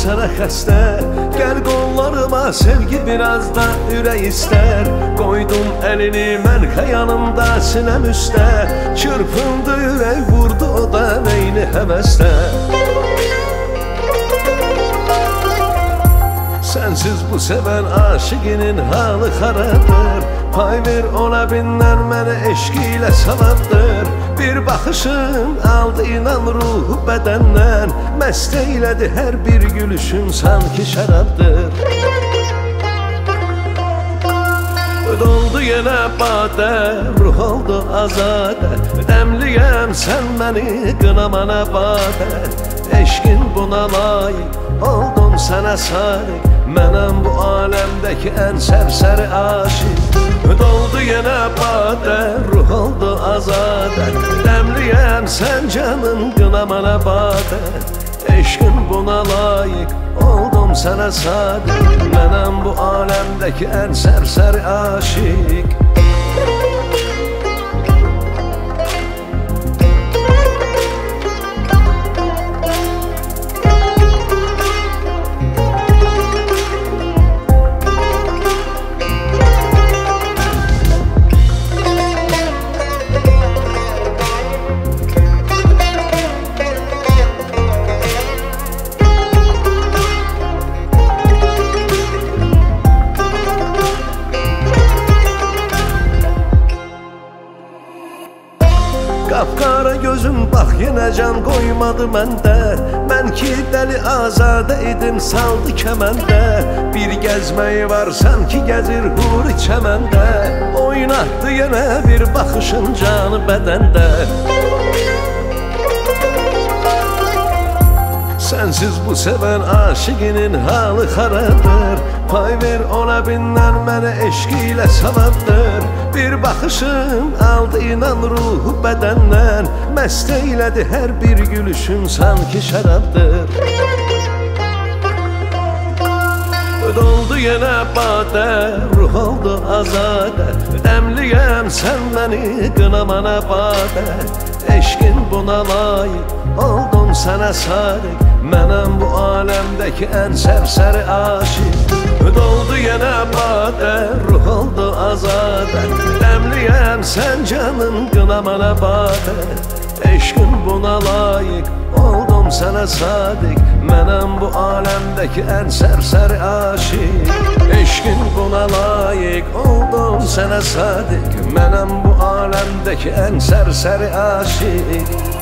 sənə xəstə. Gəl qollarıma sevgi biraz da ürək istər. Qoydum əlini mən xəyanımda sinəm üstə. Çırpındı ürək vurdu o da meyni həvəsdə. Sensiz bu seven aşıqinin halı xarabdır. Pay ver ona bindən mənə eşq ilə savabdır. Bir baxışın aldı inan ruhu bədəndən. Məst eylədi hər bir gülüşün sanki şərabdır. Doldu yenə badə, ruh oldu azadə. Dəmliyəm sən məni qınamana badə. Eşqin buna layiq, oldum sənə sadiq. Mənəm bu aləmdəki ən sərsəri aşiq. Doldu yenə badə, ruh oldu azadə. Dəmliyəm sən canım qınamana badə. Eşqin buna layiq, oldum sənə sadiq. Mənəm bu aləmdəki ən sərsəri aşiq. Qapqara gözüm bax yenə can qoymadı məndə. Mən ki dəli azadə idim saldı kəməndə. Bir gəzməyi var sanki gəzir huri çəməndə. Oynatdı yenə bir baxışın canı bədəndə. Sensiz bu seven aşıqinin halı xarabdır. Pay ver ona bindən mənə eşq ilə savabdır. Bir baxışın aldı inan ruhu bədəndən. Məst eylədi hər bir gülüşün sanki şərabdır. Doldu yenə badə, ruh oldu azadə. Dəmliyəm sən məni qınamana badə. Eşqin buna layiq, oldum sənə sadiq. Mənəm bu aləmdəki ən sərsəri aşiq. Doldu yenə badə, ruh oldu azadə. Dəmliyəm sən canım qınamana badə. Eşqin buna layiq, oldum sənə sadiq. Mənəm bu aləmdəki ən sərsəri aşiq. Eşqin buna layiq, oldum sənə sadiq. Mənəm bu aləmdəki ən sərsəri aşiq.